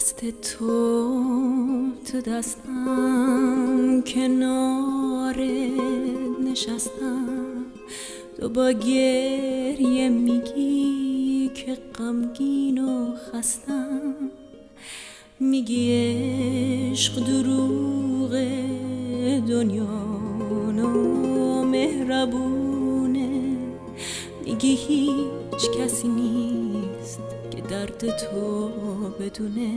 دست تو دستم، کنار نشستم. تو با گریه میگی که غمگین و خستم، میگی عشق دروغ، دنیا نامهربونه، میگی هیچ کسی نیست که درد تو بدونه.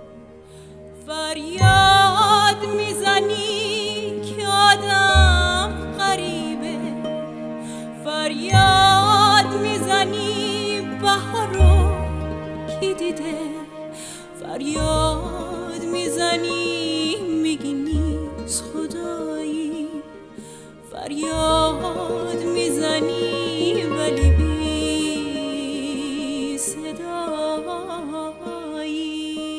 فریاد میزنی که آدم غریبه، فریاد میزنی بهارو کی دیده، فریاد میزنی میگی نیست خدایی، فریاد میزنی ولی بی صدایی.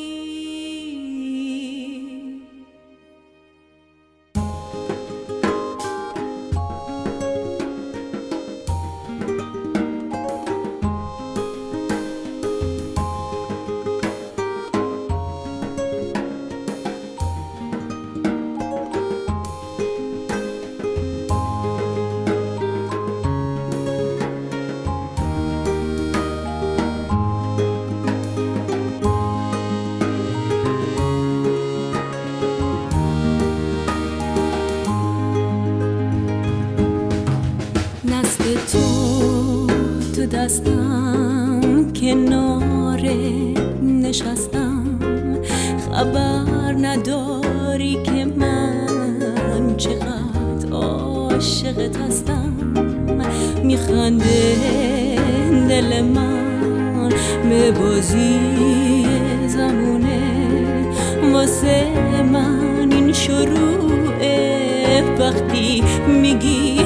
تو دستم، کنار نشستم. خبر نداری که من چقدر عاشقت هستم. میخنده دل من به بازی زمونه، واسه من این شروعه وقتی میگی